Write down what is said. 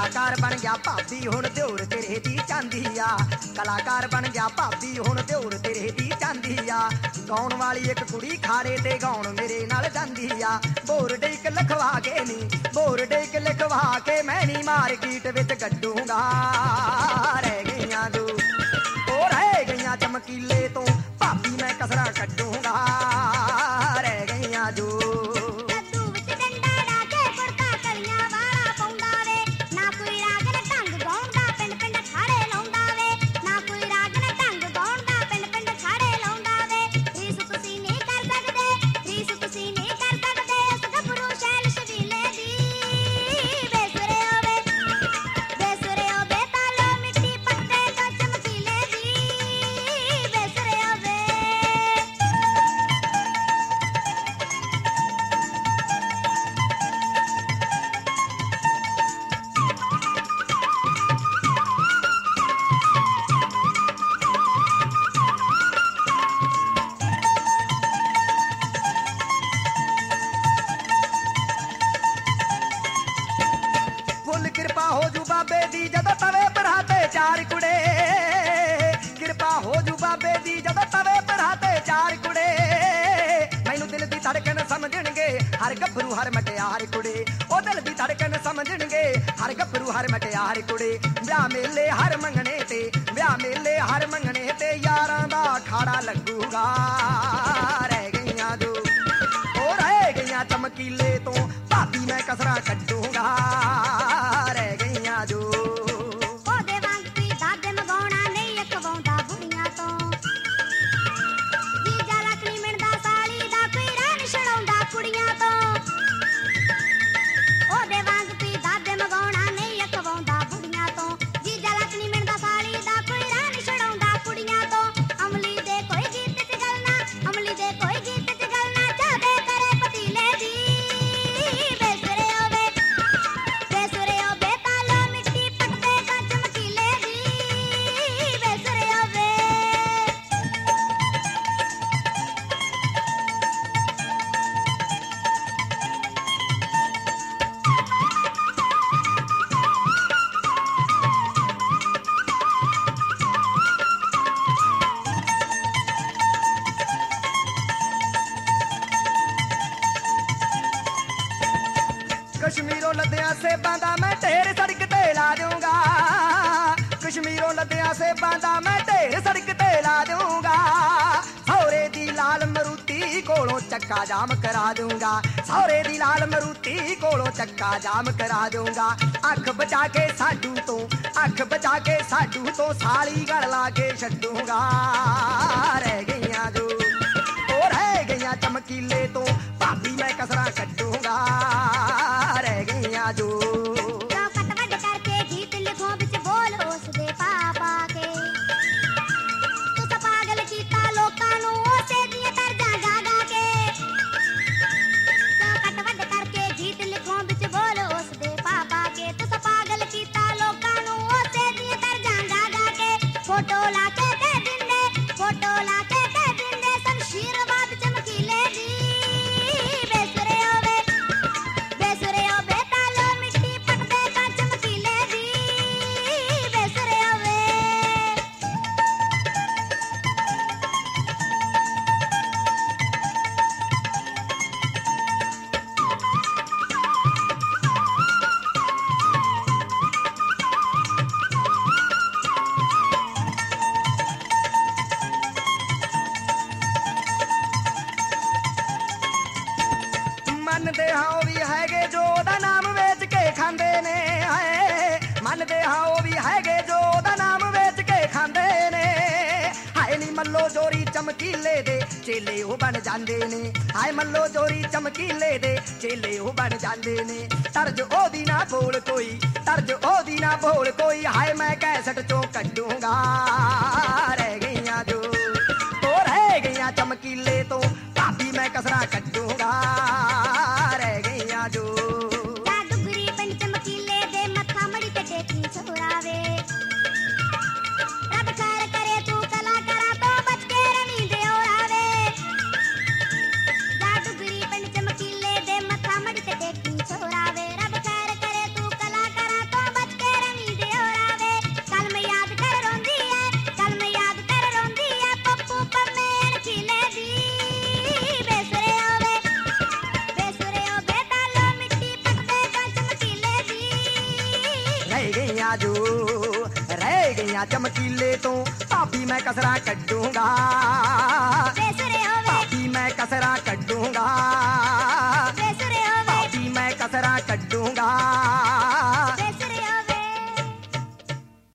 कलाकार बन गया भाभी हुण दिओर तेरे दी चांदी आ। कलाकार बन गया भाभी हुण दिओर तेरे दी चांदी आ। गाउण वाली एक कुड़ी खाड़े ते गाउण मेरे नाल जांदी आ। बोर डेक लिखवा के नी बोर डेक लिखवा के मैं नी मार्केट विच गड्डूंगा। रह गईयां जो ओ रह गईयां चमकीले तो भाभी मैं कसरा कड्डूंगा। रह गईयां जो हर गभरू हर मटियार कुड़े ओ दिल दी धड़कन समझणगे हर गभरू हर मटियार कुड़े। ब्याह मेले हर मंगने ते ब्याह मेले हर मंगने ते यारां दा खाड़ा लगूगा। रह गईयां जो ओ रह गईयां चमकीले तो भाभी मैं कसरा कड्डूंगा। रह गईयां जो कश्मीरों लद्दियां सेबां दा मैं ढेर सड़क ते ला दूंगा। कश्मीरों लद्दियां सेबां दा मैं ढेर सड़क ते ला दूंगा। सौरे दी लाल मरूती कोलों चक्का जाम करा दूंगा। सौरे दी लाल मरूती कोलों चक्का जाम करा दूंगा। अख बचा के साडू तो अख बचा के साडू तो साली गल ला के छड्डूंगा। रह गईयां जो ओ रह गईयां चमकीले तो भाभी मैं कसरा कड्डूंगा। रह गईयां जो मनदे हाँ भी हैगे जो दा नाम वेच के खांदे ने। मनदे हाँ भी हैगे जो दा नाम वेच के खांदे ने। हाय नी मल्लो जोरी चमकीले दे चेले ओ बन जांदे ने। हाय मल्लो जोरी चमकीले दे चेले ओ बन जांदे ने। तर्ज ओदी ना बोल कोई तर्ज ओदी ना बोल कोई हाय मैं कैसट चो कड्डूंगा। रह गईयां जो तो रह गईयां चमकीले तो भाभी मैं कसरा कड्डूंगा। रह गईयां जो जादूगरी बन चमकीले दे मथा मड़ी ते टेकी छोरावे। रब खैर करे तू कला करा तो बच के रवी दे ओरावे। जादूगरी बन चमकीले दे मथा मड़ी ते टेकी छोरावे। रब खैर करे तू कला करा तो बच ਜੋ ਰਹਿ ਗਈਆਂ ਚਮਕੀਲੇ ਤੋਂ ਭਾਬੀ ਮੈਂ ਕਸਰਾਂ ਕੱਢੂੰਗਾ